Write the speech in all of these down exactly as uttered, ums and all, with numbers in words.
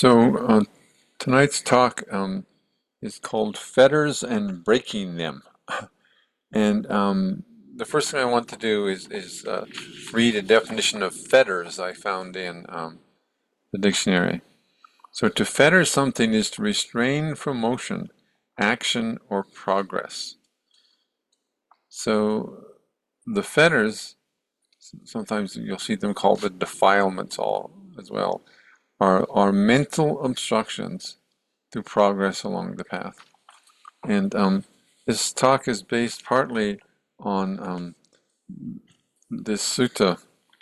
So uh, tonight's talk um, is called Fetters and Breaking Them. And um, the first thing I want to do is, is uh, read a definition of fetters I found in um, the dictionary. So to fetter something is to restrain from motion, action, or progress. So the fetters, sometimes you'll see them called the defilements all as well, are, are mental obstructions to progress along the path. And um, this talk is based partly on um, this sutta.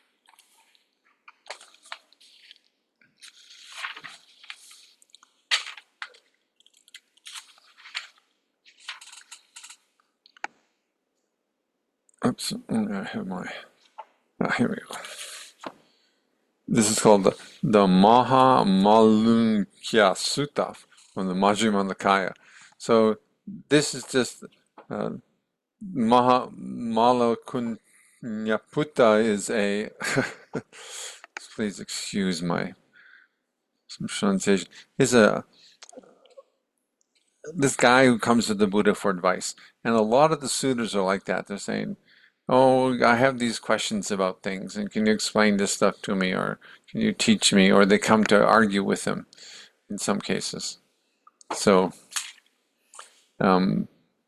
Oops, I have my. Ah, here we go. This is called the, the Maha Malunkhya Sutta from the Majjhima Nikaya. So this is just uh, Maha Malakunyaputta is a. Please excuse my some pronunciation. Is a this guy who comes to the Buddha for advice. And a lot of the sutras are like that. They're saying, oh, I have these questions about things, and can you explain this stuff to me, or can you teach me? Or they come to argue with him in some cases. So, um,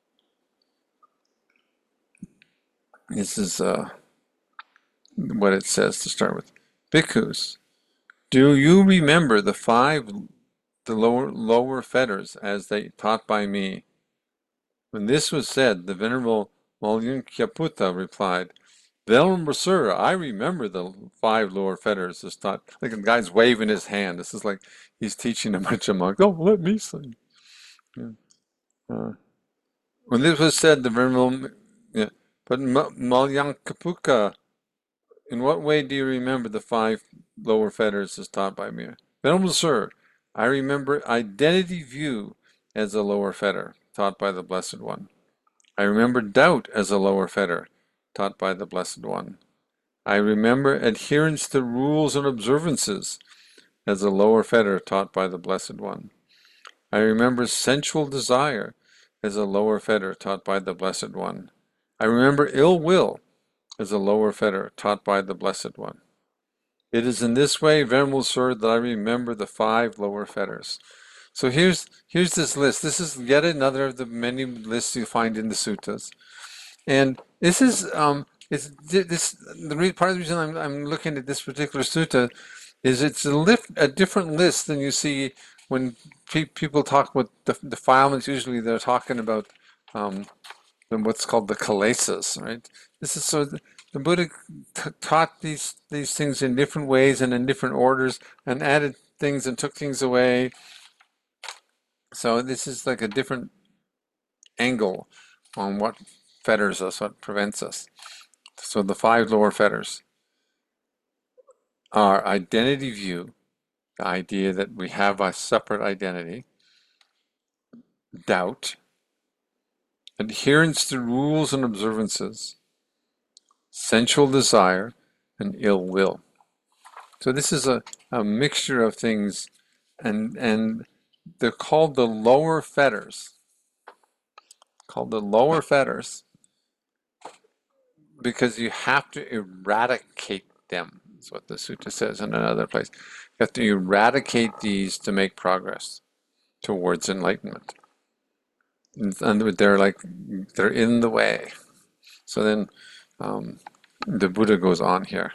this is uh, what it says to start with. Bhikkhus, do you remember the five, the lower, lower fetters as they taught by me? When this was said, the Venerable Malunkyaputta replied, Venerable sir, I remember the five lower fetters. It's not like the guy's waving his hand. This is like he's teaching a bunch of monks. Oh, let me sing. Yeah. Uh, when this was said, the Venerable, yeah, but Malunkyaputta, in what way do you remember the five lower fetters as taught by me? Venerable sir, I remember identity view as a lower fetter taught by the Blessed One. I remember doubt as a lower fetter taught by the Blessed One. I remember adherence to rules and observances as a lower fetter taught by the Blessed One. I remember sensual desire as a lower fetter taught by the Blessed One. I remember ill will as a lower fetter taught by the Blessed One. It is in this way, Venerable Sir, that I remember the five lower fetters. So here's here's this list. This is yet another of the many lists you find in the suttas. And this is um, it's this the re, part of the reason I'm I'm looking at this particular sutta is it's a lift a different list than you see when pe people talk about the defilements. Usually they're talking about um, what's called the kilesas, right? This is so the, the Buddha t taught these these things in different ways and in different orders, and added things and took things away. So this is like a different angle on what fetters us, what prevents us. So the five lower fetters are identity view, the idea that we have a separate identity, doubt, adherence to rules and observances, sensual desire, and ill will. So this is a, a mixture of things, and and they're called the lower fetters, called the lower fetters, because you have to eradicate them, is what the sutta says in another place. You have to eradicate these to make progress towards enlightenment. And they're like, they're in the way. So then um, the Buddha goes on here.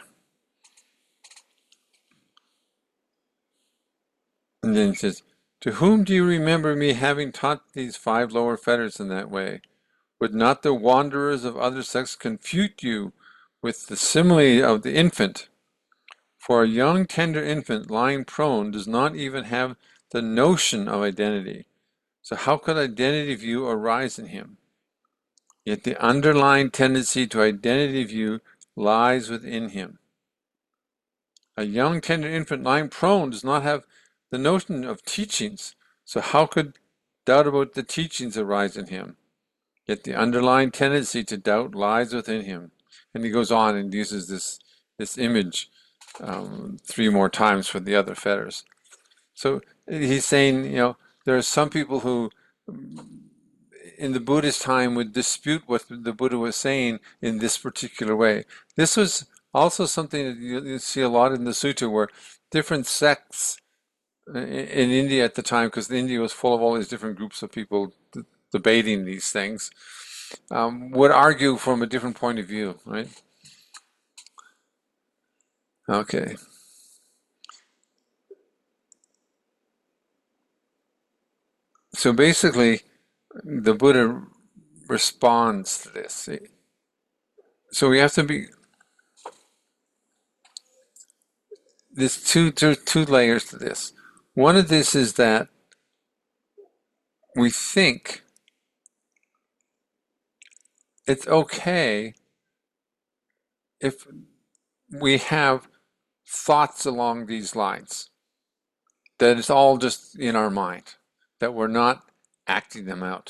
And then he says, to whom do you remember me having taught these five lower fetters in that way? Would not the wanderers of other sects confute you with the simile of the infant? For a young tender infant lying prone does not even have the notion of identity. So how could identity view arise in him? Yet the underlying tendency to identity view lies within him. A young tender infant lying prone does not have the notion of teachings. So how could doubt about the teachings arise in him? Yet the underlying tendency to doubt lies within him. And he goes on and uses this, this image um, three more times for the other fetters. So he's saying, you know, there are some people who in the Buddhist time would dispute what the Buddha was saying in this particular way. This was also something that you, you see a lot in the sutta where different sects i- in India at the time, because India was full of all these different groups of people d- debating these things, um, would argue from a different point of view, right? Okay. So basically, the Buddha responds to this. So we have to be, there's two, two, two layers to this. One of this is that we think it's okay if we have thoughts along these lines, that it's all just in our mind, that we're not acting them out.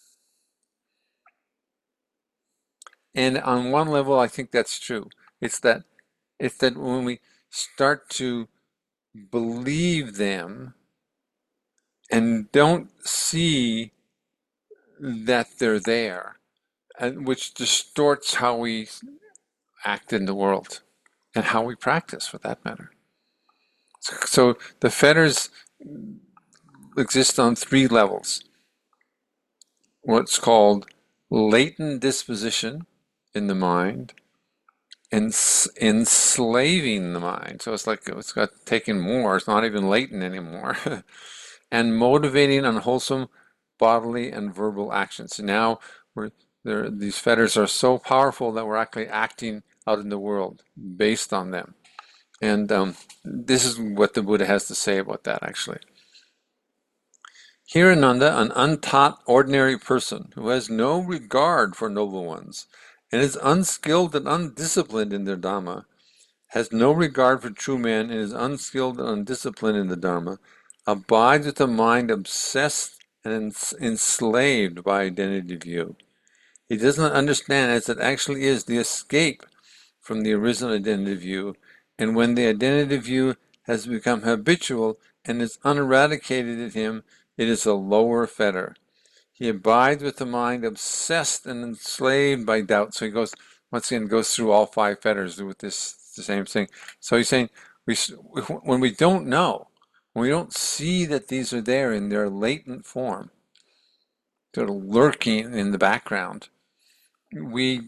And on one level, I think that's true. It's that it's that when we start to believe them and don't see that they're there, and which distorts how we act in the world and how we practice, for that matter. So the fetters exist on three levels. What's called latent disposition in the mind, and enslaving the mind. So it's like it's got taken more. It's not even latent anymore. And motivating unwholesome bodily and verbal actions. So now we're there. These fetters are so powerful that we're actually acting out in the world based on them. And um, this is what the Buddha has to say about that, actually. Here, Ananda, an untaught ordinary person who has no regard for noble ones and is unskilled and undisciplined in their Dhamma, has no regard for true men and is unskilled and undisciplined in the Dharma, abides with a mind obsessed and enslaved by identity view. He does not understand as it actually is the escape from the original identity view, and when the identity view has become habitual and is uneradicated in him, it is a lower fetter. He abides with the mind obsessed and enslaved by doubt. So he goes, once again, goes through all five fetters with this the same thing. So he's saying, we, when we don't know, when we don't see that these are there in their latent form, sort of lurking in the background, we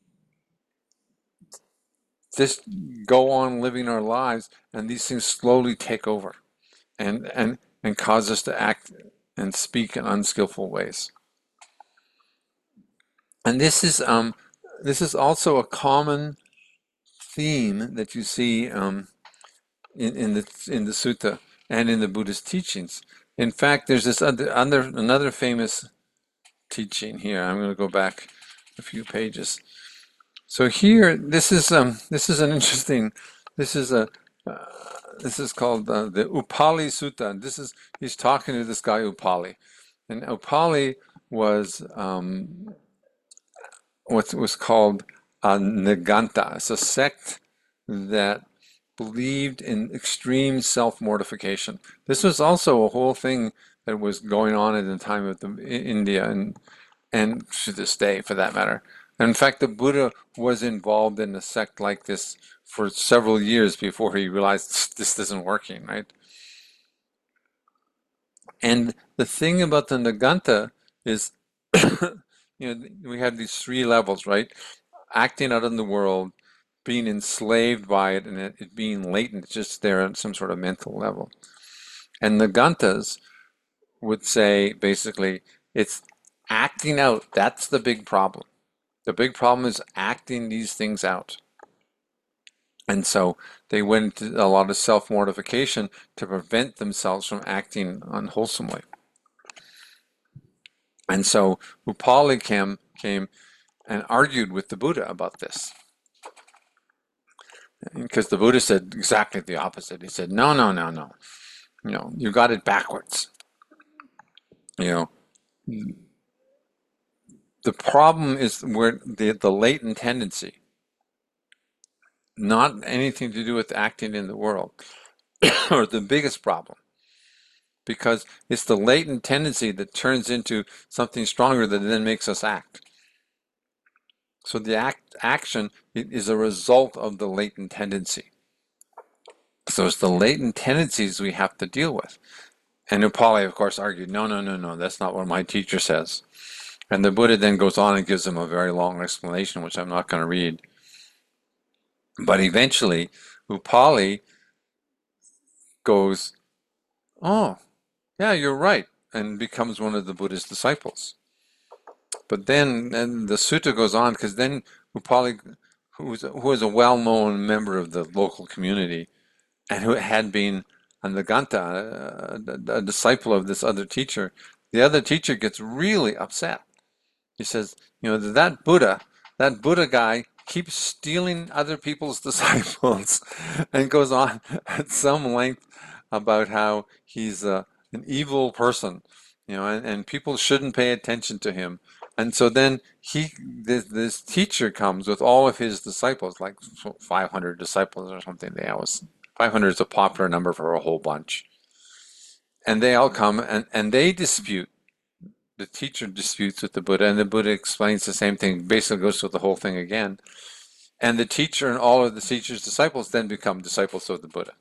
just go on living our lives, and these things slowly take over and and and cause us to act and speak in unskillful ways. And this is um this is also a common theme that you see um, in, in the in the sutta and in the Buddhist teachings. In fact, there's this other, other another famous teaching here. I'm going to go back a few pages. So here, this is um this is an interesting. This is a uh, this is called uh, the Upali Sutta. This is he's talking to this guy Upali, and Upali was um, what was called a Naganta. It's a sect that believed in extreme self-mortification. This was also a whole thing that was going on at the time of the India and and to this day, for that matter. And in fact, the Buddha was involved in a sect like this for several years before he realized this isn't working, right? And the thing about the Naganta is, you know, we have these three levels, right? Acting out in the world, being enslaved by it, and it, it being latent, just there on some sort of mental level. And the Gantas would say basically it's acting out. That's the big problem. The big problem is acting these things out. And so they went into a lot of self-mortification to prevent themselves from acting unwholesomely. And so Upali came, came and argued with the Buddha about this. Because the Buddha said exactly the opposite. He said, no, no, no, no. You know, you got it backwards. You know, the problem is where the, the latent tendency, not anything to do with acting in the world, or the biggest problem. because it's the latent tendency that turns into something stronger that then makes us act. So the act action is a result of the latent tendency. So it's the latent tendencies we have to deal with. And Upali, of course, argued, no, no, no, no, that's not what my teacher says. And the Buddha then goes on and gives him a very long explanation, which I'm not going to read. But eventually, Upali goes, oh, yeah, you're right, and becomes one of the Buddha's disciples. But then and the sutta goes on, because then Upali, who was, who was a well-known member of the local community, and who had been an Naganta, a, a disciple of this other teacher, the other teacher gets really upset. He says, you know, that Buddha, that Buddha guy keeps stealing other people's disciples, and goes on at some length about how he's uh, an evil person, you know, and, and people shouldn't pay attention to him. And so then he, this, this teacher comes with all of his disciples, like five hundred disciples or something. They always, five hundred is a popular number for a whole bunch. And they all come and, and they dispute. The teacher disputes with the Buddha, and the Buddha explains the same thing, basically goes through the whole thing again. And the teacher and all of the teacher's disciples then become disciples of the Buddha.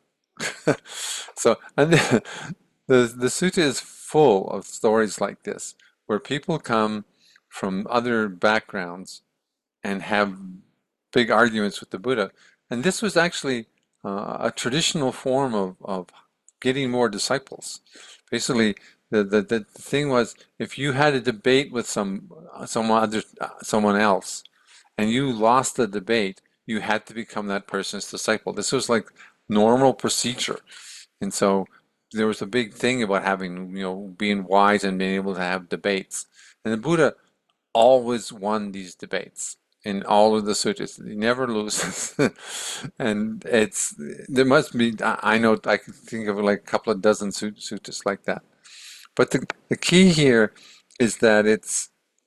So, and the, the, the sutta is full of stories like this, where people come from other backgrounds and have big arguments with the Buddha. And this was actually uh, a traditional form of, of getting more disciples. Basically, the, the, the thing was, if you had a debate with some someone other someone else, and you lost the debate, you had to become that person's disciple. This was like normal procedure, and so there was a big thing about having, you know, being wise and being able to have debates. And the Buddha always won these debates in all of the suttas. He never loses. And it's, there must be, I know, I can think of like a couple of dozen suttas like that. But the, the key here is that it's,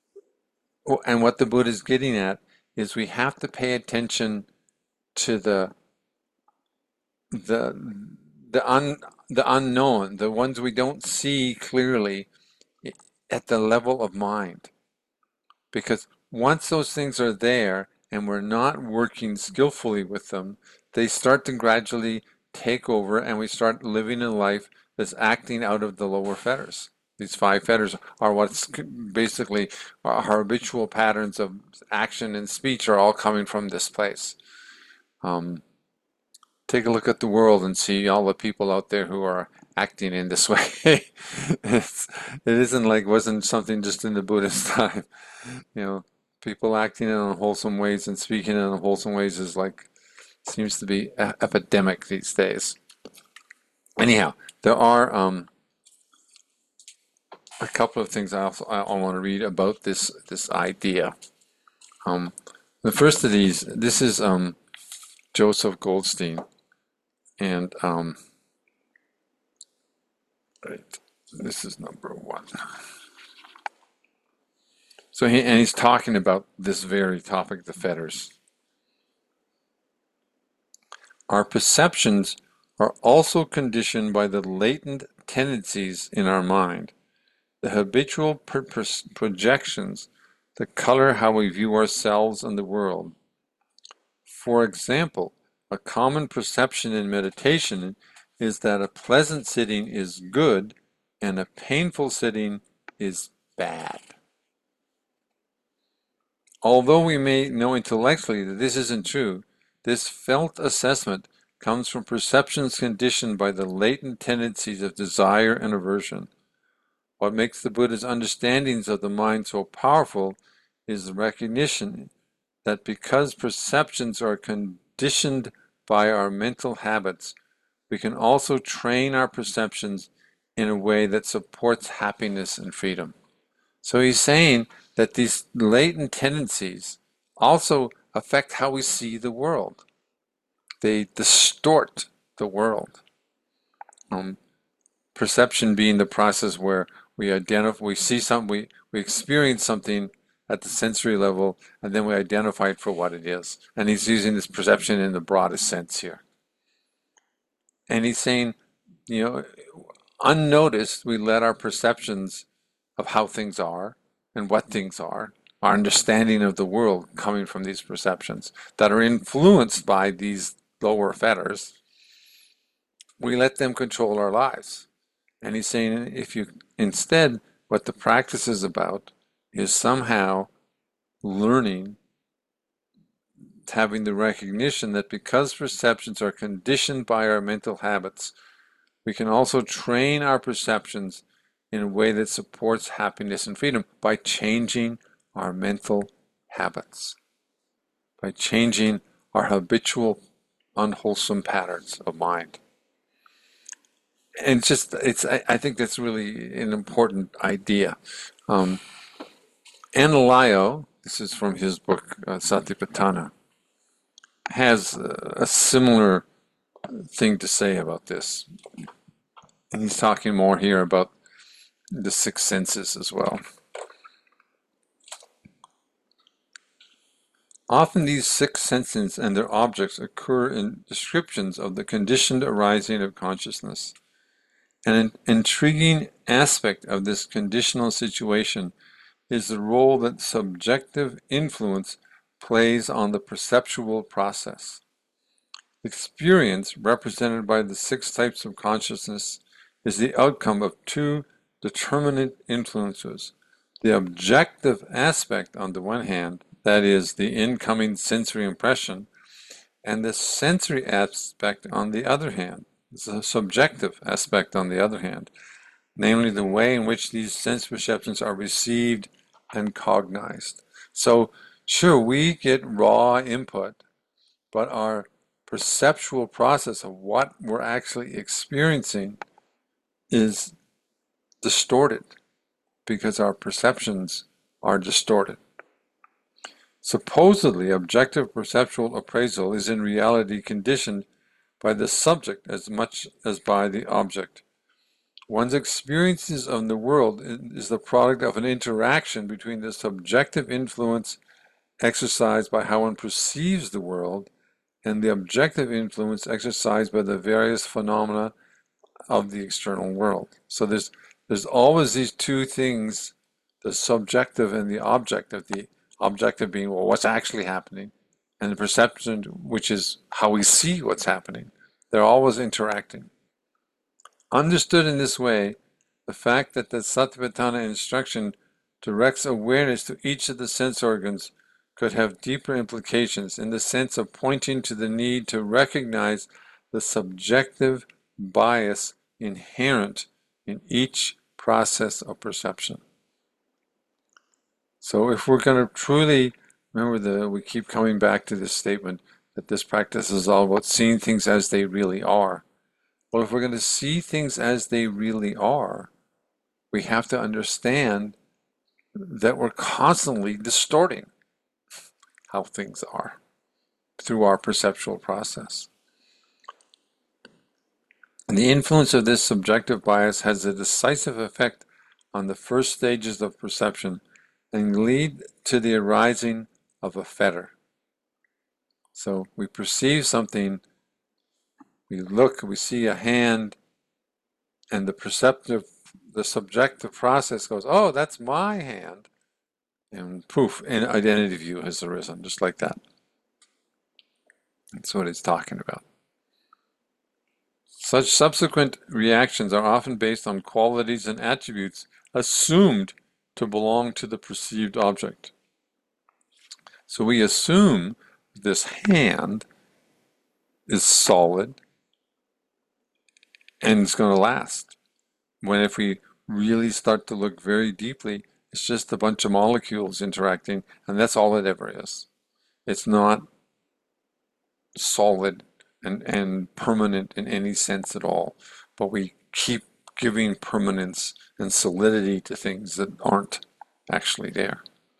and what the Buddha is getting at is we have to pay attention to the the the un the unknown, the ones we don't see clearly at the level of mind. Because once those things are there and we're not working skillfully with them, they start to gradually take over, and we start living a life that's acting out of the lower fetters. These five fetters are what's basically our habitual patterns of action and speech are all coming from this place. Um, take a look at the world and see all the people out there who are acting in this way. it's, it isn't like wasn't something just in the Buddhist time. You know, people acting in unwholesome ways and speaking in unwholesome ways is like, seems to be a epidemic these days. Anyhow, there are um, a couple of things I also I want to read about this this idea. Um, the first of these, this is um, Joseph Goldstein, and um, right, this is number one. So he and he's talking about this very topic, the fetters. Our perceptions are also conditioned by the latent tendencies in our mind, the habitual pro projections that color how we view ourselves and the world. For example, a common perception in meditation is that a pleasant sitting is good and a painful sitting is bad. Although we may know intellectually that this isn't true, this felt assessment comes from perceptions conditioned by the latent tendencies of desire and aversion. What makes the Buddha's understandings of the mind so powerful is the recognition that because perceptions are conditioned by our mental habits, we can also train our perceptions in a way that supports happiness and freedom. So he's saying that these latent tendencies also affect how we see the world. They distort the world. Um, perception being the process where we identify, we see something, we, we experience something at the sensory level, and then we identify it for what it is. And he's using this perception in the broadest sense here. And he's saying, you know, unnoticed, we let our perceptions of how things are and what things are, our understanding of the world coming from these perceptions that are influenced by these lower fetters, we let them control our lives. And he's saying if you instead, what the practice is about is somehow learning, having the recognition that because perceptions are conditioned by our mental habits, we can also train our perceptions in a way that supports happiness and freedom by changing our mental habits, by changing our habitual unwholesome patterns of mind. And it's just, it's, I, I think that's really an important idea. Um, Analayo, this is from his book, uh, Satipatthana, has a, a similar thing to say about this. And he's talking more here about the six senses as well. Often these six senses and their objects occur in descriptions of the conditioned arising of consciousness. An intriguing aspect of this conditional situation is the role that subjective influence plays on the perceptual process. Experience, represented by the six types of consciousness, is the outcome of two determinate influences. The objective aspect on the one hand, that is, the incoming sensory impression, and the sensory aspect on the other hand, the subjective aspect on the other hand, namely the way in which these sense perceptions are received and cognized. So, sure, we get raw input, but our perceptual process of what we're actually experiencing is distorted because our perceptions are distorted. Supposedly, objective perceptual appraisal is in reality conditioned by the subject as much as by the object. One's experiences of the world is the product of an interaction between the subjective influence exercised by how one perceives the world and the objective influence exercised by the various phenomena of the external world. So there's there's always these two things, the subjective and the objective. The objective being, well, what's actually happening, and the perception, which is how we see what's happening. They're always interacting. Understood in this way, the fact that the Satipatthana instruction directs awareness to each of the sense organs could have deeper implications in the sense of pointing to the need to recognize the subjective bias inherent in each process of perception. So if we're going to truly, remember that we keep coming back to this statement that this practice is all about seeing things as they really are. Well, if we're going to see things as they really are, we have to understand that we're constantly distorting how things are through our perceptual process. And the influence of this subjective bias has a decisive effect on the first stages of perception and lead to the arising of a fetter. So we perceive something, we look, we see a hand, and the perceptive, the subjective process goes, oh, that's my hand. And poof, an identity view has arisen, just like that. That's what it's talking about. Such subsequent reactions are often based on qualities and attributes assumed to belong to the perceived object. So we assume this hand is solid and it's going to last. When if we really start to look very deeply, it's just a bunch of molecules interacting, and that's all it ever is. It's not solid and, and permanent in any sense at all, but we keep giving permanence and solidity to things that aren't actually there.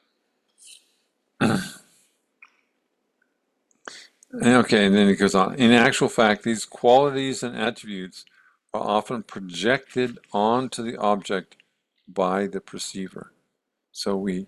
Okay, and then it goes on. In actual fact, these qualities and attributes are often projected onto the object by the perceiver. So we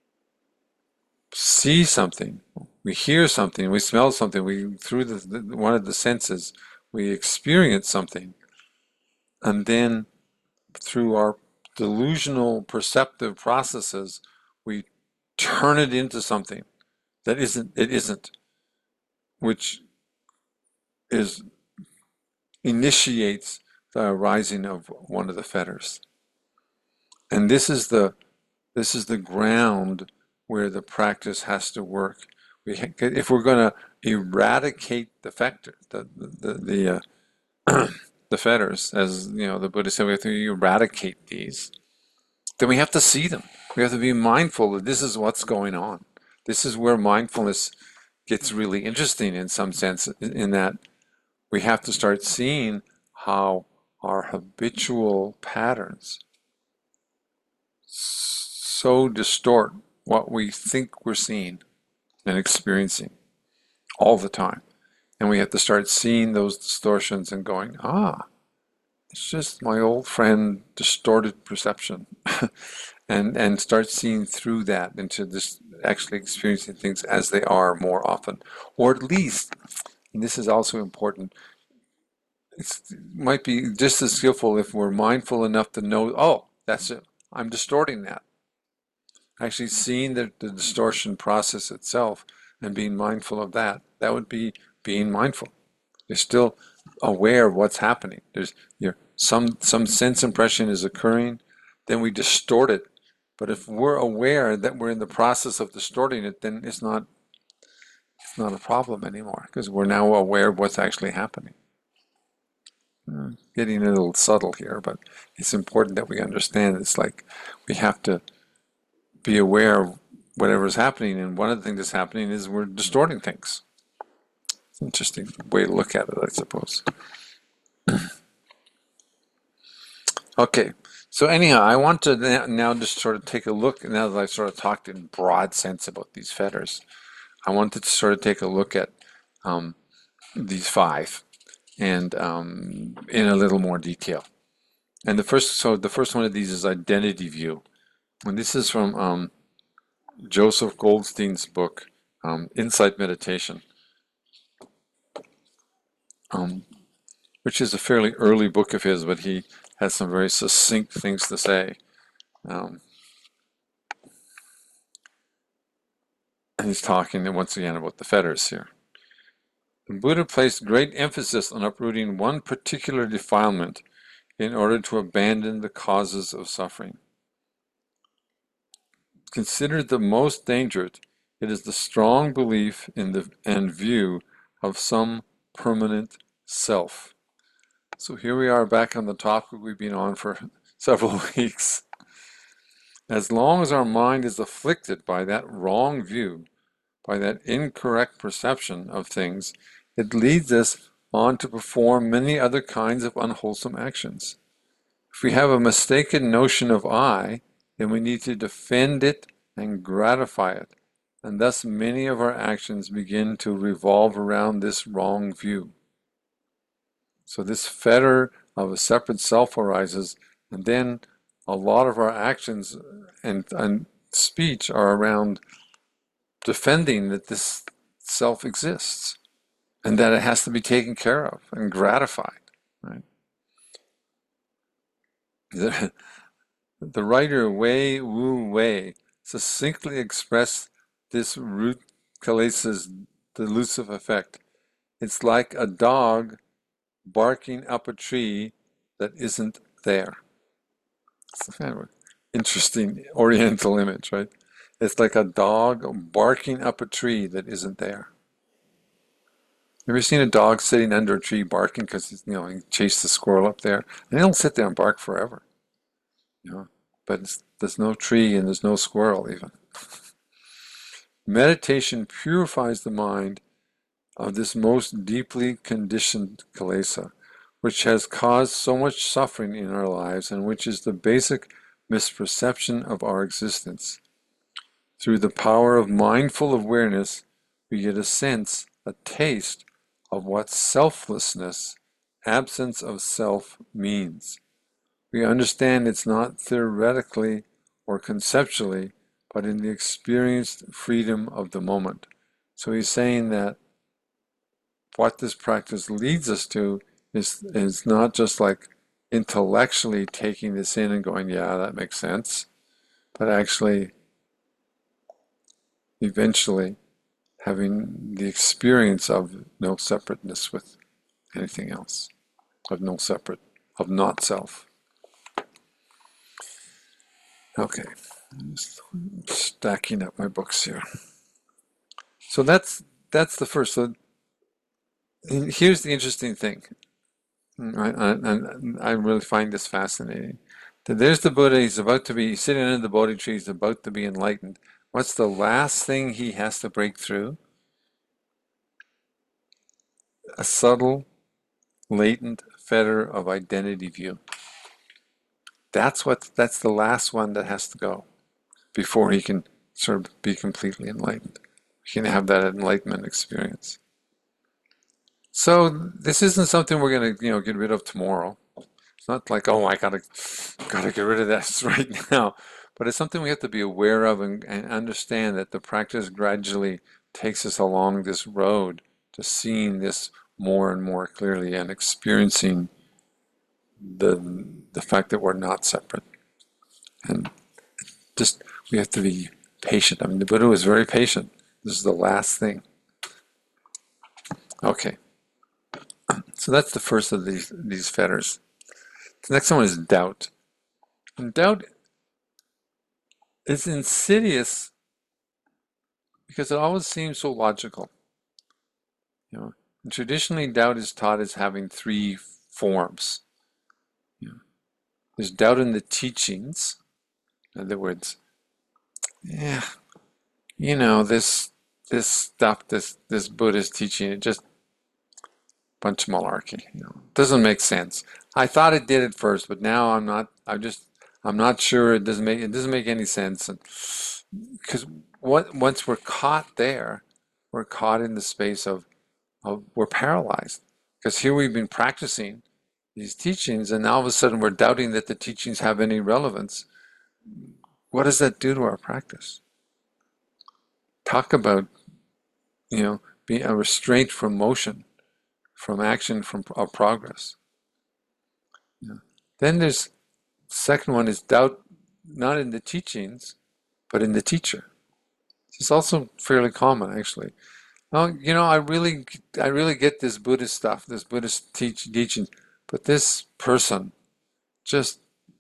see something, we hear something, we smell something, we through the, the, one of the senses, we experience something, and then through our delusional perceptive processes, we turn it into something that isn't, it isn't, which is initiates the arising of one of the fetters. And this is the this is the ground where the practice has to work. We, if we're going to eradicate the factor, the the the, uh, the fetters, as you know, the Buddha said, we have to eradicate these. Then we have to see them. We have to be mindful that this is what's going on. This is where mindfulness gets really interesting in some sense, in that we have to start seeing how our habitual patterns so distort what we think we're seeing and experiencing all the time. And we have to start seeing those distortions and going, ah, it's just my old friend distorted perception. and and start seeing through that into this, actually experiencing things as they are more often. Or at least, and this is also important, it's, it might be just as skillful if we're mindful enough to know, oh, that's it, I'm distorting that. Actually seeing the, the distortion process itself and being mindful of that, that would be being mindful. You're still aware of what's happening. There's you're, some some sense impression is occurring, then we distort it. But if we're aware that we're in the process of distorting it, then it's not it's not a problem anymore, because we're now aware of what's actually happening. Getting a little subtle here, but it's important that we understand it's like we have to be aware of whatever is happening, and one of the things that's happening is we're distorting things. It's an interesting way to look at it, I suppose. Okay, so anyhow, I want to now just sort of take a look, now that I've sort of talked in broad sense about these fetters, I wanted to sort of take a look at um, these five, and um, in a little more detail. And the first, so the first one of these is identity view. And this is from um, Joseph Goldstein's book, um, Insight Meditation, um, which is a fairly early book of his, but he has some very succinct things to say. Um, and he's talking once again about the fetters here. The Buddha placed great emphasis on uprooting one particular defilement in order to abandon the causes of suffering. Considered the most dangerous, it is the strong belief in the and view of some permanent self. So here we are back on the topic we've been on for several weeks. As long as our mind is afflicted by that wrong view, by that incorrect perception of things, it leads us on to perform many other kinds of unwholesome actions. If we have a mistaken notion of I, then we need to defend it and gratify it, and thus many of our actions begin to revolve around this wrong view. So this fetter of a separate self arises, and then a lot of our actions and, and speech are around defending that this self exists and that it has to be taken care of and gratified. Right? The, the writer Wei Wu Wei succinctly expressed this root Kalesa's delusive effect. It's like a dog barking up a tree that isn't there. It's a kind of interesting oriental image, right? It's like a dog barking up a tree that isn't there. Have you ever seen a dog sitting under a tree barking because, you know, he chased the squirrel up there? And they don't sit there and bark forever, you know. But it's, there's no tree and there's no squirrel even. Meditation purifies the mind of this most deeply conditioned kilesa, which has caused so much suffering in our lives and which is the basic misperception of our existence. Through the power of mindful awareness, we get a sense, a taste of what selflessness, absence of self, means. We understand it's not theoretically or conceptually, but in the experienced freedom of the moment. So he's saying that what this practice leads us to is, is not just like intellectually taking this in and going, yeah, that makes sense, but actually eventually having the experience of no separateness with anything else, of no separate, of not self. Okay, I'm just stacking up my books here. So that's that's the first. So here's the interesting thing. I, I, I really find this fascinating. That there's the Buddha, he's about to be sitting under the Bodhi tree, he's about to be enlightened. What's the last thing he has to break through? A subtle, latent fetter of identity view. That's what that's the last one that has to go before he can sort of be completely enlightened. He can have that enlightenment experience. So this isn't something we're gonna, you know, get rid of tomorrow. It's not like, oh, I gotta gotta get rid of this right now. But it's something we have to be aware of and, and understand that the practice gradually takes us along this road to seeing this more and more clearly and experiencing the the fact that we're not separate. And just we have to be patient. I mean, the Buddha was very patient. This is the last thing. Okay, so that's the first of these these fetters. The next one is doubt. And doubt is insidious because it always seems so logical. You know, and traditionally, doubt is taught as having three forms. You know, there's doubt in the teachings. In other words, yeah, you know, this this stuff, this this Buddhist teaching, it just bunch of malarkey. You know, doesn't make sense. I thought it did at first, but now I'm not. I just I'm not sure. It doesn't make it doesn't make any sense. And because what once we're caught there, we're caught in the space of of we're paralyzed. Because here we've been practicing these teachings, and now all of a sudden we're doubting that the teachings have any relevance. What does that do to our practice? Talk about, you know, being a restraint from motion, from action, from our progress. You know. Then there's the second one is doubt not in the teachings, but in the teacher. It's also fairly common, actually. Oh, you know, I really, I really get this Buddhist stuff, this Buddhist teach, teaching, but this person just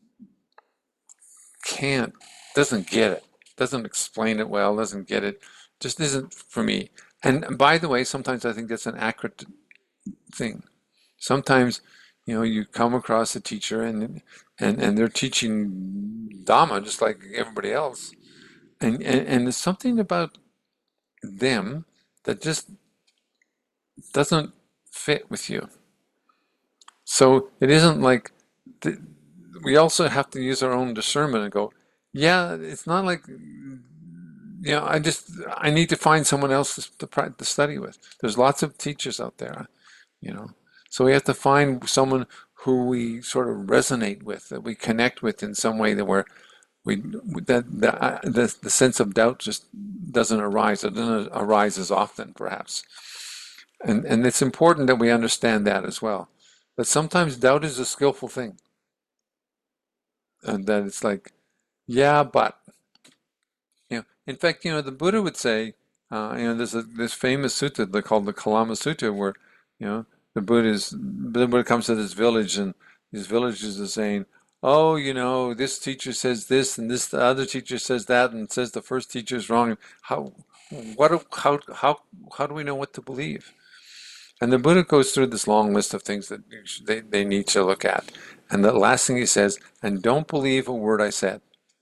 can't, doesn't get it, doesn't explain it well, doesn't get it, just isn't for me. And by the way, sometimes I think that's an accurate thing. Sometimes, you know, you come across a teacher and and and they're teaching Dhamma just like everybody else, and and, and there's something about them that just doesn't fit with you. So it isn't like th- we also have to use our own discernment and go, yeah, it's not like you know, I just I need to find someone else to, to, pra- to study with. There's lots of teachers out there, you know. So we have to find someone who we sort of resonate with, that we connect with in some way that we're we that the, uh, the the sense of doubt just doesn't arise. It doesn't arise as often, perhaps. And and it's important that we understand that as well. That sometimes doubt is a skillful thing, and that it's like, yeah, but you know. In fact, you know, the Buddha would say, uh, you know, there's a this famous sutta they called the Kalama Sutta, where you know the Buddha is the Buddha comes to this village, and these villagers are saying, oh, you know, this teacher says this, and this the other teacher says that, and says the first teacher is wrong. How what do- how how how do we know what to believe? And the Buddha goes through this long list of things that they, they need to look at. And the last thing he says, and don't believe a word I said.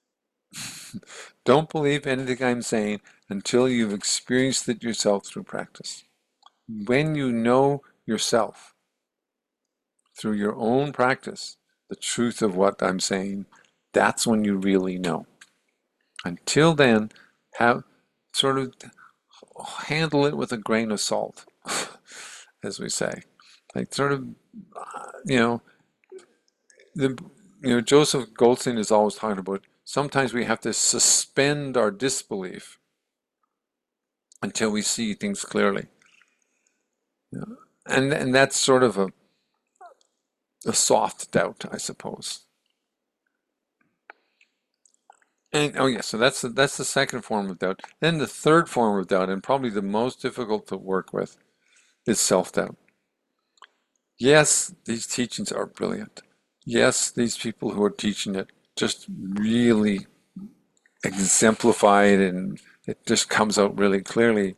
Don't believe anything I'm saying until you've experienced it yourself through practice. When you know yourself through your own practice, the truth of what I'm saying, that's when you really know. Until then, have sort of handle it with a grain of salt, as we say. Like sort of, you know, the you know Joseph Goldstein is always talking about sometimes we have to suspend our disbelief until we see things clearly. You know? And and that's sort of a a soft doubt, I suppose. And oh yeah, so that's the, that's the second form of doubt. Then the third form of doubt, and probably the most difficult to work with, is self-doubt. Yes, these teachings are brilliant. Yes, these people who are teaching it just really exemplify it and it just comes out really clearly.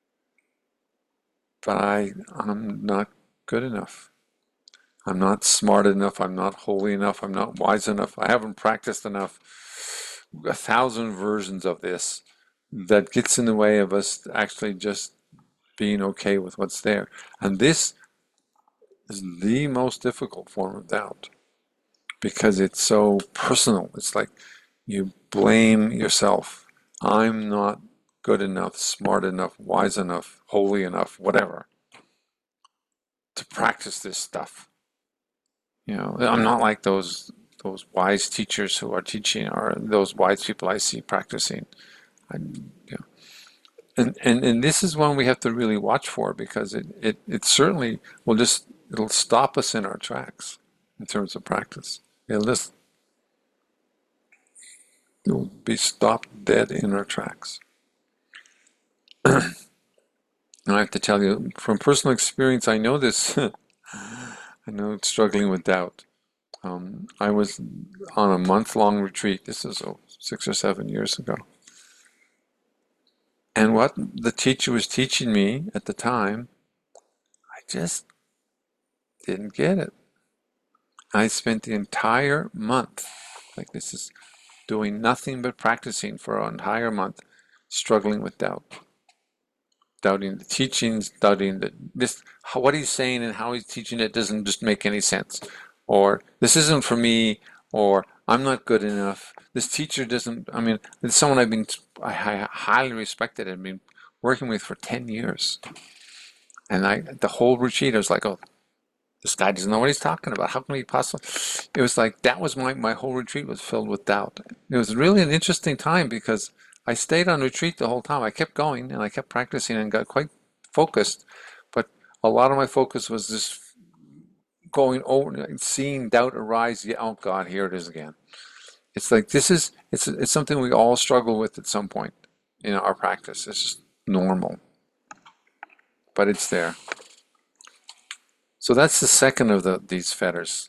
But I, I'm not good enough. I'm not smart enough. I'm not holy enough. I'm not wise enough. I haven't practiced enough. A thousand versions of this that gets in the way of us actually just being okay with what's there. And this is the most difficult form of doubt because it's so personal. It's like you blame yourself. I'm not good enough, smart enough, wise enough, holy enough, whatever, to practice this stuff. You know, I'm not like those those wise teachers who are teaching, or those wise people I see practicing. I, you know, and, and and this is one we have to really watch for because it it it certainly will just it'll stop us in our tracks in terms of practice. It'll just it'll be stopped dead in our tracks. And I have to tell you from personal experience, I know this. I know it's struggling with doubt. Um, I was on a month-long retreat. This is oh, six or seven years ago. And what the teacher was teaching me at the time, I just didn't get it. I spent the entire month, like this is doing nothing but practicing for an entire month, struggling with doubt. Doubting the teachings, doubting that this, what he's saying and how he's teaching it doesn't just make any sense. Or this isn't for me, or I'm not good enough. This teacher doesn't, I mean, it's someone I've been, I highly respected and been working with for ten years. And I, the whole retreat, I was like, oh, this guy doesn't know what he's talking about. How can he possibly? It was like, that was my, my whole retreat was filled with doubt. It was really an interesting time because I stayed on retreat the whole time. I kept going and I kept practicing and got quite focused. But a lot of my focus was just going over, seeing doubt arise. Yeah, oh God, here it is again. It's like, this is, it's, it's something we all struggle with at some point in our practice. It's just normal, but it's there. So that's the second of the, these fetters.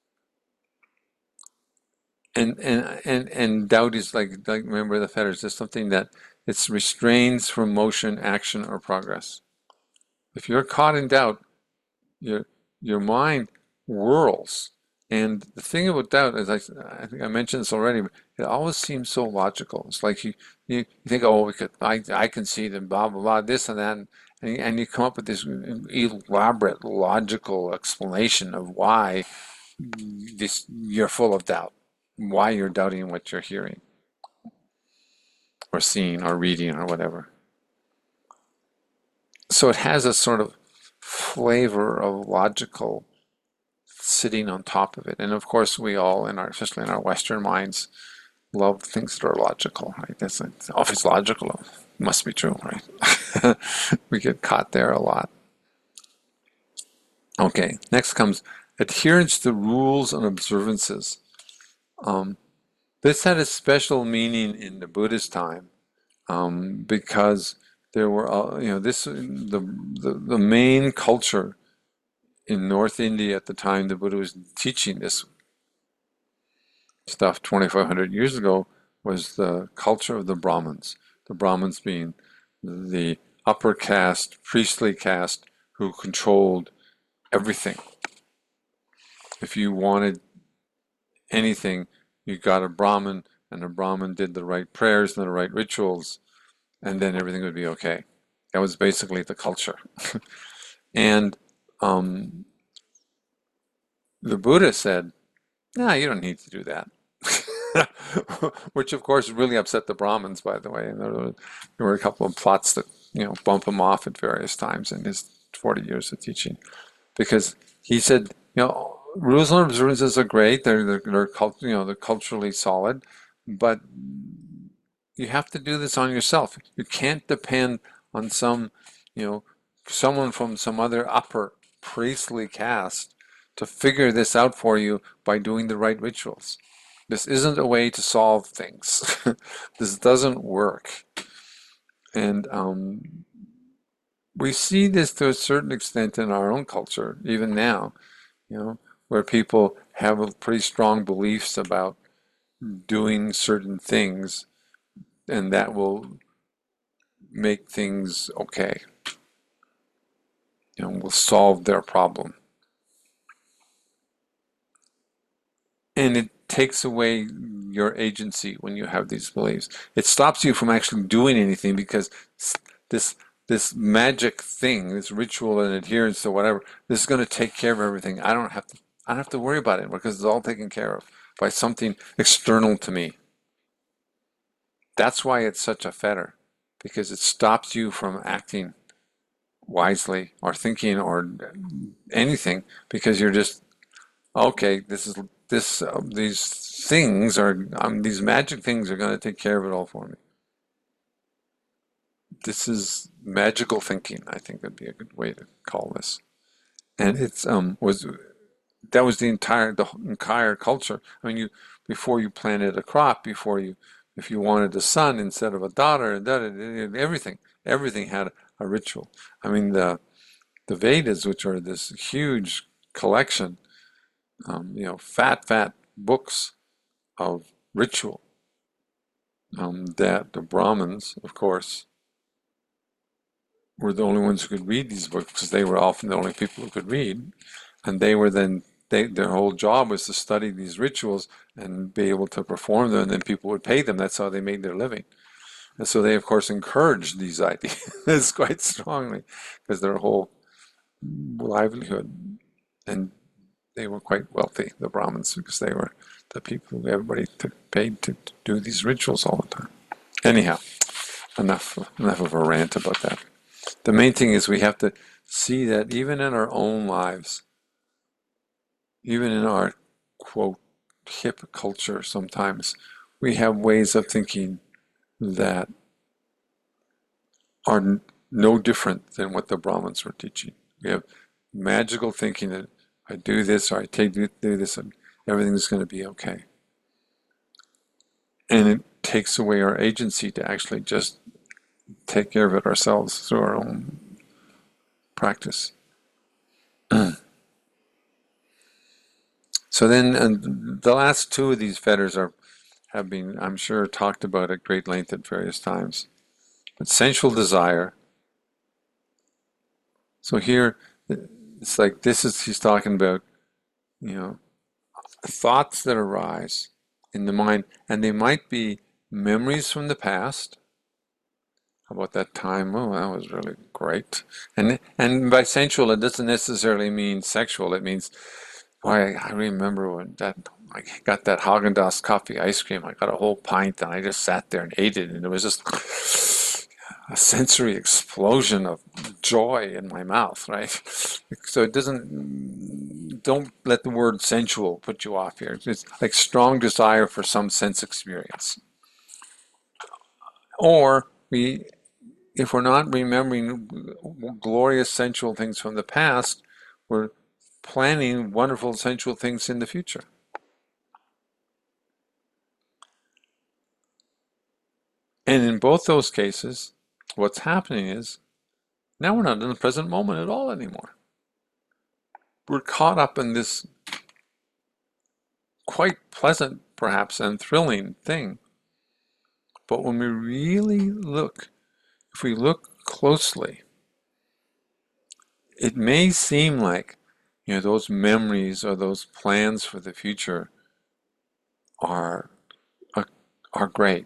And, and and and doubt is like like remember the fetters is something that it's restrains from motion, action, or progress. If you're caught in doubt, your your mind whirls. And the thing about doubt, as I I think I mentioned this already, but it always seems so logical. It's like you you, you think, oh, we could I I can see the blah blah blah this and that, and and you come up with this elaborate logical explanation of why this you're full of doubt, why you're doubting what you're hearing or seeing or reading or whatever. So it has a sort of flavor of logical sitting on top of it. And of course, we all, in our, especially in our Western minds, love things that are logical, right? That's like, oh, if it's logical, it must be true, right? We get caught there a lot. Okay, next comes adherence to rules and observances. Um, this had a special meaning in the Buddhist time um, because there were, uh, you know, this the, the the main culture in North India at the time the Buddha was teaching this stuff twenty-five hundred years ago was the culture of the Brahmins. The Brahmins being the upper caste, priestly caste who controlled everything. If you wanted anything, you got a Brahmin, and the Brahmin did the right prayers and the right rituals, and then everything would be okay. That was basically the culture. And um, the Buddha said, "No, you don't need to do that." Which, of course, really upset the Brahmins, by the way. And there were, there were a couple of plots that, you know, bump him off at various times in his forty years of teaching. Because he said, you know, rules and observances are great. They're, they're, they're cult, you know, they're culturally solid, but you have to do this on yourself. You can't depend on some, you know, someone from some other upper priestly caste to figure this out for you by doing the right rituals. This isn't a way to solve things. This doesn't work. And um, we see this to a certain extent in our own culture, even now, you know, where people have pretty strong beliefs about doing certain things, and that will make things okay, you know, will solve their problem. And it takes away your agency when you have these beliefs. It stops you from actually doing anything because this this magic thing, this ritual and adherence to whatever, this is going to take care of everything. I don't have to I don't have to worry about it because it's all taken care of by something external to me. That's why it's such a fetter, because it stops you from acting wisely or thinking or anything because you're just okay, this is this uh, these things are um, these magic things are going to take care of it all for me. This is magical thinking, I think would be a good way to call this. And it's um was that was the entire the entire culture. I mean, you before you planted a crop, before you if you wanted a son instead of a daughter, that everything everything had a ritual. I mean, the the Vedas, which are this huge collection, um, you know, fat fat books of ritual, um, that the Brahmins, of course, were the only ones who could read these books because they were often the only people who could read, and they were then they their whole job was to study these rituals and be able to perform them, and then people would pay them. That's how they made their living. And so they, of course, encouraged these ideas quite strongly because their whole livelihood, and they were quite wealthy, the Brahmins, because they were the people who everybody took, paid to, to do these rituals all the time. Anyhow, enough enough of a rant about that. The main thing is we have to see that even in our own lives, even in our quote hip culture sometimes, we have ways of thinking that are no different than what the Brahmins were teaching. We have magical thinking that I do this or I take do this and everything's going to be okay. And it takes away our agency to actually just take care of it ourselves through our own practice. So then uh, the last two of these fetters are have been, I'm sure, talked about at great length at various times. But sensual desire. So here, it's like this is he's talking about, you know, thoughts that arise in the mind, and they might be memories from the past. How about that time? Oh, that was really great. And and by sensual, it doesn't necessarily mean sexual. It means, boy, I remember when that I got that Haagen-Dazs coffee ice cream. I got a whole pint, and I just sat there and ate it, and it was just a sensory explosion of joy in my mouth, right? So it doesn't, don't let the word sensual put you off here. It's like strong desire for some sense experience. Or we, if we're not remembering glorious sensual things from the past, we're planning wonderful sensual things in the future. And in both those cases, what's happening is now we're not in the present moment at all anymore. We're caught up in this quite pleasant, perhaps, and thrilling thing. But when we really look, if we look closely, it may seem like, you know, those memories or those plans for the future are are, are great.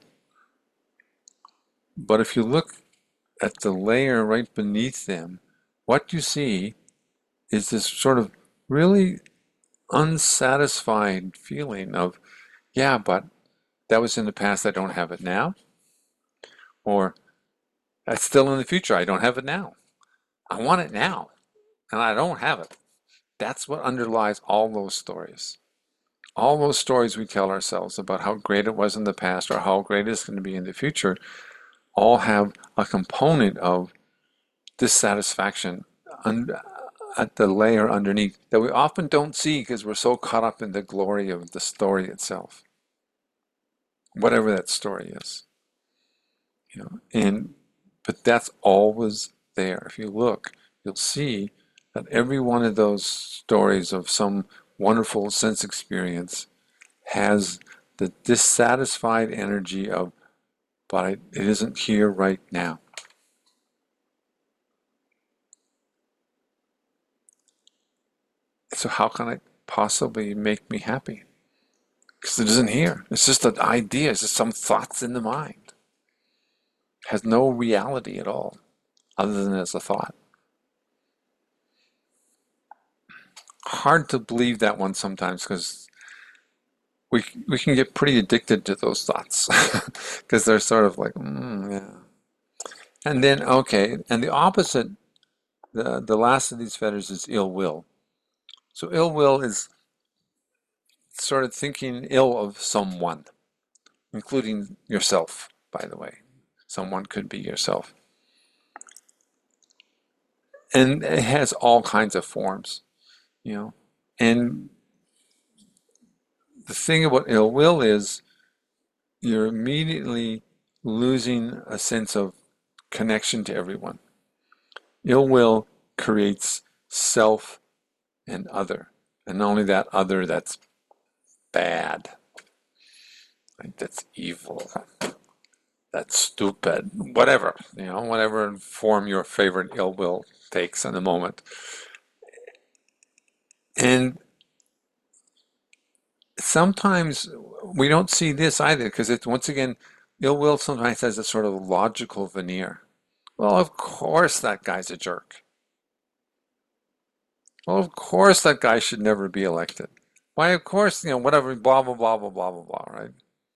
But if you look at the layer right beneath them, what you see is this sort of really unsatisfied feeling of, yeah, but that was in the past, I don't have it now. Or that's still in the future, I don't have it now. I want it now, and I don't have it. That's what underlies all those stories. All those stories we tell ourselves about how great it was in the past or how great it's going to be in the future all have a component of dissatisfaction, un at the layer underneath that we often don't see because we're so caught up in the glory of the story itself, whatever that story is, you know. And but that's always there. If you look, you'll see that every one of those stories of some wonderful sense experience has the dissatisfied energy of, but I, it isn't here right now. So how can it possibly make me happy? Because it isn't here. It's just an idea. It's just some thoughts in the mind. It has no reality at all, other than as a thought. Hard to believe that one sometimes because we we can get pretty addicted to those thoughts because they're sort of like, mm, yeah. And then okay, and the opposite, the the last of these fetters is ill will. So ill will is sort of thinking ill of someone, including yourself, by the way. Someone could be yourself. And it has all kinds of forms, you know. And the thing about ill will is you're immediately losing a sense of connection to everyone. Ill will creates self and other. And not only that, other that's bad, like that's evil, that's stupid, whatever, you know, whatever form your favorite ill will takes in the moment. And sometimes we don't see this either because it's once again, ill will sometimes has a sort of logical veneer. Well, of course that guy's a jerk. Well, of course that guy should never be elected. Why, of course, you know, whatever, blah, blah, blah, blah, blah, blah, blah, right?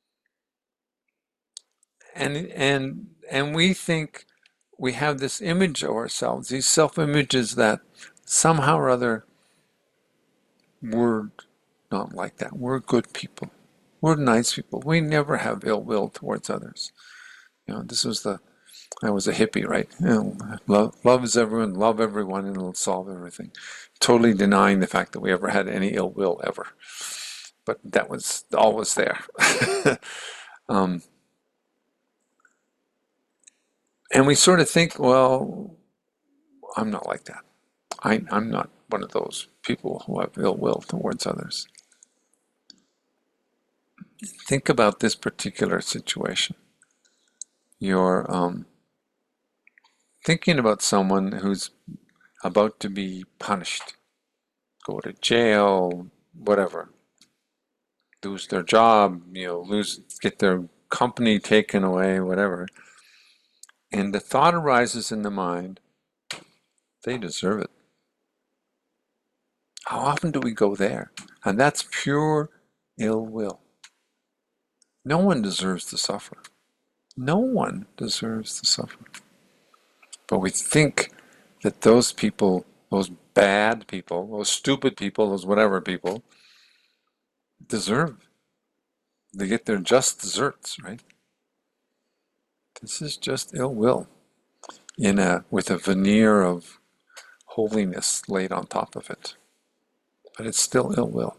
And and and we think we have this image of ourselves, these self-images that somehow or other we're not like that. We're good people. We're nice people. We never have ill will towards others. You know, this was the I was a hippie, right? You know, love, love is everyone, love everyone, and it'll solve everything. Totally denying the fact that we ever had any ill will ever. But that was always there. um, and we sort of think, well, I'm not like that. I, I'm not one of those people who have ill will towards others. Think about this particular situation. You're um, thinking about someone who's about to be punished, go to jail, whatever, lose their job, you know, lose, get their company taken away, whatever. And the thought arises in the mind, they deserve it. How often do we go there? And that's pure ill will. No one deserves to suffer. No one deserves to suffer. But we think that those people, those bad people, those stupid people, those whatever people, deserve. They get their just desserts, right? This is just ill will in a with a veneer of holiness laid on top of it. But it's still ill will.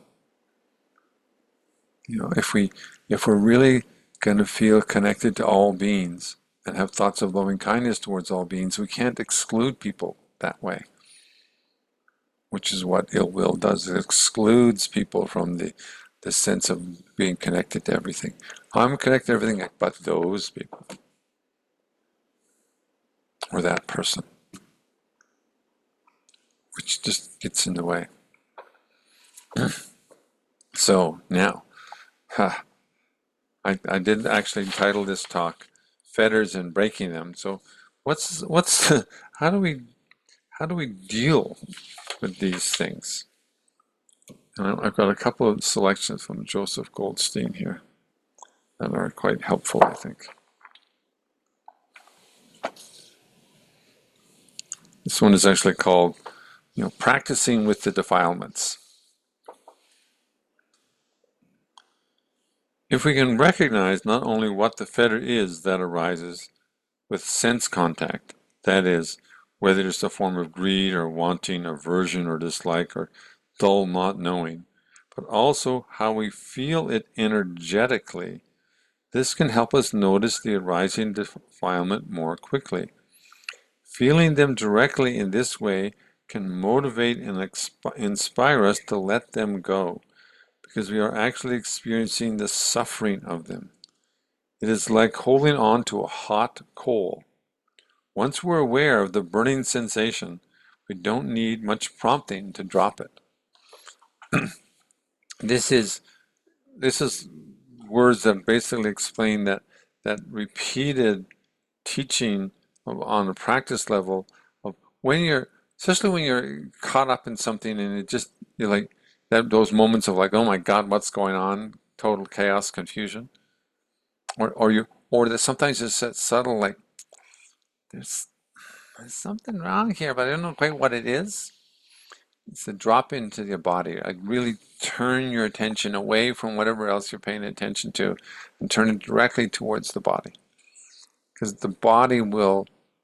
You know, if we if we're really going to feel connected to all beings and have thoughts of loving kindness towards all beings, we can't exclude people that way, which is what ill will does. It excludes people from the, the sense of being connected to everything. I'm connected to everything but those people or that person, which just gets in the way. So now, huh, I, I did actually title this talk "Fetters and Breaking Them." So, what's what's the, how do we how do we deal with these things? And I've got a couple of selections from Joseph Goldstein here that are quite helpful, I think. This one is actually called, you know, "Practicing with the Defilements." If we can recognize not only what the fetter is that arises with sense contact, that is, whether it's a form of greed or wanting, aversion or dislike, or dull not knowing, but also how we feel it energetically. This can help us notice the arising defilement more quickly. Feeling them directly in this way can motivate and inspire us to let them go, because we are actually experiencing the suffering of them. It is like holding on to a hot coal. Once we're aware of the burning sensation, we don't need much prompting to drop it. This is this is words that basically explain that that repeated teaching of, on a practice level of when you're, especially when you're caught up in something and it just, you're like, that those moments of like, oh my God, what's going on? Total chaos, confusion. Or or you or that sometimes it's that subtle like there's there's something wrong here, but I don't know quite what it is. It's a drop into your body. Like really turn your attention away from whatever else you're paying attention to and turn it directly towards the body. Because the body will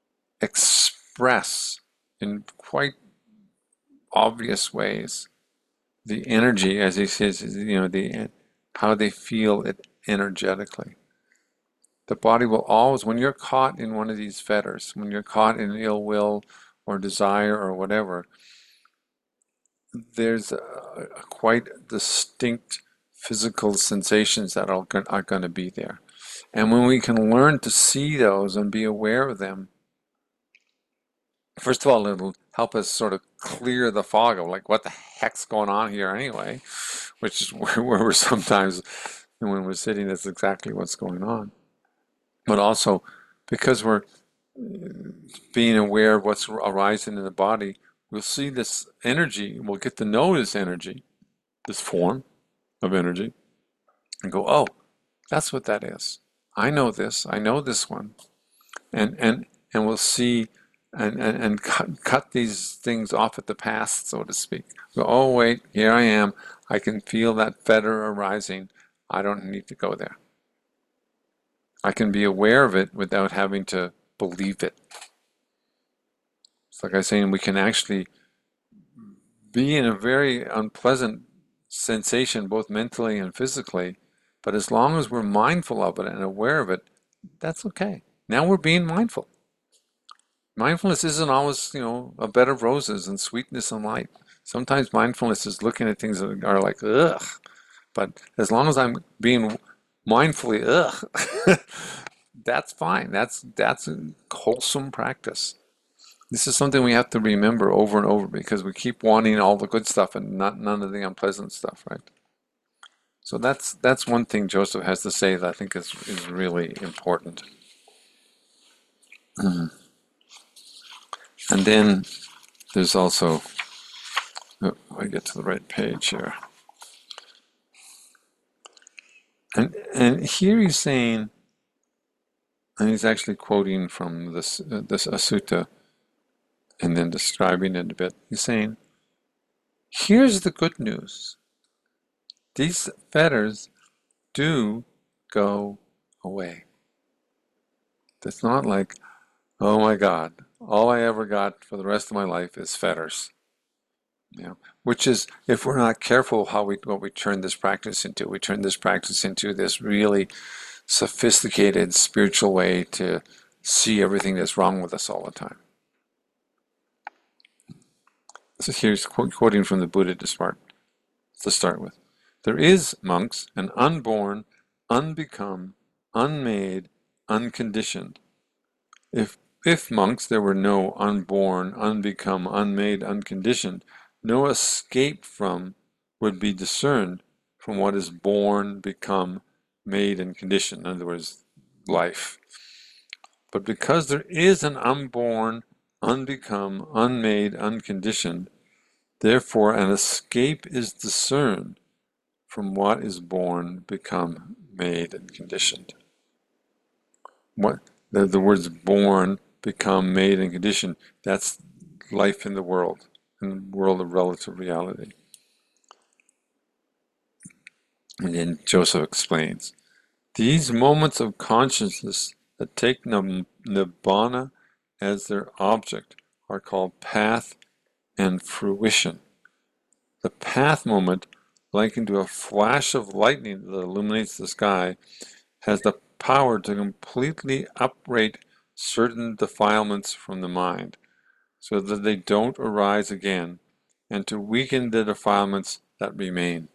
express in quite obvious ways the energy, as he says, you know, the how they feel it energetically. The body will always, when you're caught in one of these fetters, when you're caught in ill will or desire or whatever, there's a, a quite distinct physical sensations that are, are going to be there. And when we can learn to see those and be aware of them, first of all, it'll help us sort of clear the fog of like, what the heck's going on here anyway, which is where, where we're sometimes, when we're sitting, that's exactly what's going on. But also, because we're being aware of what's arising in the body, we'll see this energy, we'll get to know this energy, this form of energy, and go, oh, that's what that is. I know this, I know this one. And and and we'll see and, and, and cut, cut these things off at the pass, so to speak. Go, oh wait, here I am. I can feel that fetter arising. I don't need to go there. I can be aware of it without having to believe it. It's like I was saying, we can actually be in a very unpleasant sensation, both mentally and physically, but as long as we're mindful of it and aware of it, that's okay. Now we're being mindful. Mindfulness isn't always, you know, a bed of roses and sweetness and light. Sometimes mindfulness is looking at things that are like, ugh. But as long as I'm being mindfully, ugh, that's fine. That's that's a wholesome practice. This is something we have to remember over and over because we keep wanting all the good stuff and not none of the unpleasant stuff, right? So that's that's one thing Joseph has to say that I think is is really important. Mm. And then there's also, oh, I get to the right page here. And and here he's saying, and he's actually quoting from this uh, this Sutta and then describing it a bit. He's saying, here's the good news. These fetters do go away. It's not like, oh my God, all I ever got for the rest of my life is fetters. You know, which is, if we're not careful how we what we turn this practice into, we turn this practice into this really sophisticated spiritual way to see everything that's wrong with us all the time. So here's quoting from the Buddha to start, to start with. There is, monks, an unborn, unbecome, unmade, unconditioned. If, if, monks, there were no unborn, unbecome, unmade, unconditioned, no escape from would be discerned from what is born, become, made, and conditioned. In other words, life. But because there is an unborn, unbecome, unmade, unconditioned, therefore an escape is discerned from what is born, become, made, and conditioned. What the, the words born, become, made, and conditioned, that's life in the world, in the world of relative reality. And then Joseph explains, these moments of consciousness that take Nibbana as their object are called path and fruition. The path moment, likened to a flash of lightning that illuminates the sky, has the power to completely uprate certain defilements from the mind, so that they don't arise again, and to weaken the defilements that remain.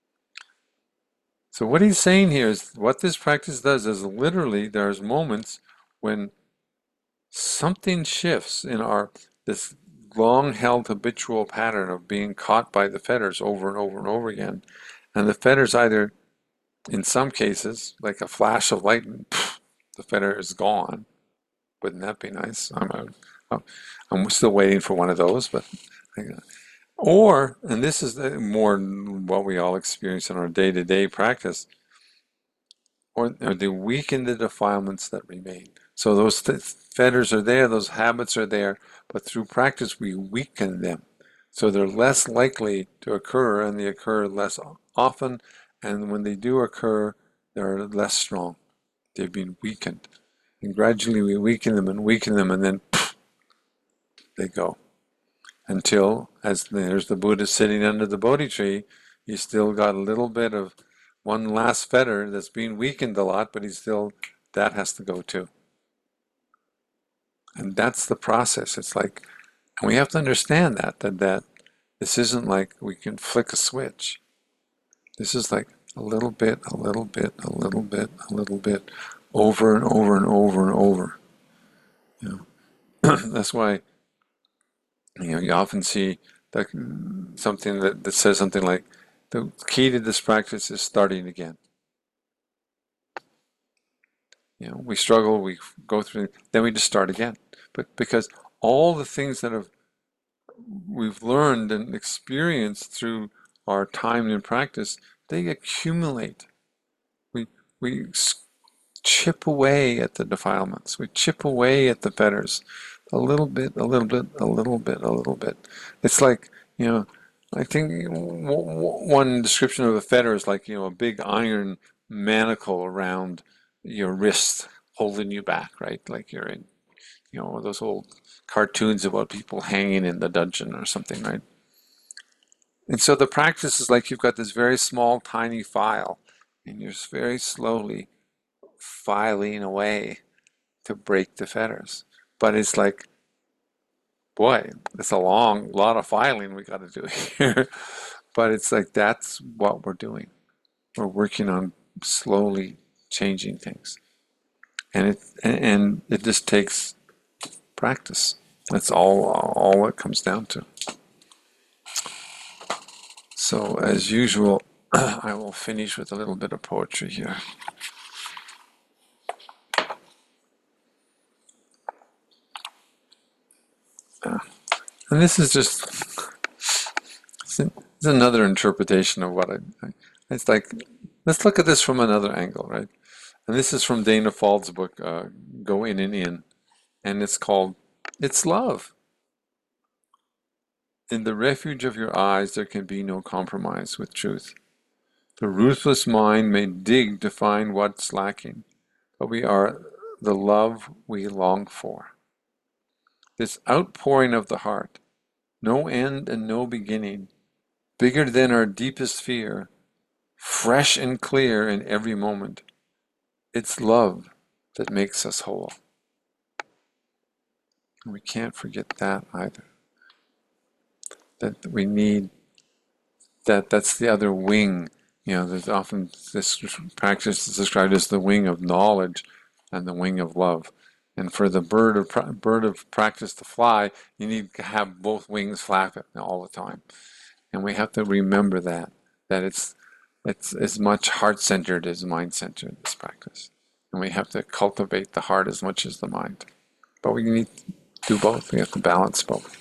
So what he's saying here is what this practice does is literally there's moments when something shifts in our this long-held habitual pattern of being caught by the fetters over and over and over again. And the fetters either, in some cases, like a flash of lightning, pff, the fetter is gone. Wouldn't that be nice? I'm, a, I'm still waiting for one of those, but or, and this is more what we all experience in our day-to-day practice, or, or they weaken the defilements that remain. So those th fetters are there, those habits are there, but through practice we weaken them. So they're less likely to occur, and they occur less often, and when they do occur, they're less strong. They've been weakened. And gradually we weaken them and weaken them, and then pff, they go. Until, as there's the Buddha sitting under the Bodhi tree, he's still got a little bit of one last fetter that's being weakened a lot, but he's still, that has to go too. And that's the process. It's like, and we have to understand that, that, that this isn't like we can flick a switch. This is like a little bit, a little bit, a little bit, a little bit, over and over and over and over. You know? That's why, you know, you often see that something that, that says something like, the key to this practice is starting again. You know, we struggle, we go through, then we just start again. But because all the things that have we've learned and experienced through our time in practice, they accumulate. We we chip away at the defilements. We chip away at the fetters, a little bit, a little bit, a little bit, a little bit. It's like, you know, I think one description of a fetter is like, you know, a big iron manacle around your wrist holding you back, right? Like you're in, you know, those old cartoons about people hanging in the dungeon or something, right? And so the practice is like you've got this very small, tiny file, and you're very slowly filing away to break the fetters. But it's like, boy, it's a long lot of filing we got to do here. But it's like that's what we're doing. We're working on slowly changing things, and it and it just takes practice. That's all all it comes down to. So as usual, I will finish with a little bit of poetry here. Uh, and this is just it's, it's another interpretation of what I, I. It's like, let's look at this from another angle, right? And this is from Dana Fald's book, uh, Go In and In, and it's called It's Love. In the refuge of your eyes there can be no compromise with truth. The ruthless mind may dig to find what's lacking, but we are the love we long for. This outpouring of the heart, no end and no beginning, bigger than our deepest fear, fresh and clear in every moment. It's love that makes us whole. And we can't forget that either. That we need, that that's the other wing. You know, there's often this practice is described as the wing of knowledge and the wing of love. And for the bird of bird of practice to fly, you need to have both wings flapping all the time. And we have to remember that, that it's it's as much heart-centered as mind-centered, this practice. And we have to cultivate the heart as much as the mind. But we need to do both. We have to balance both.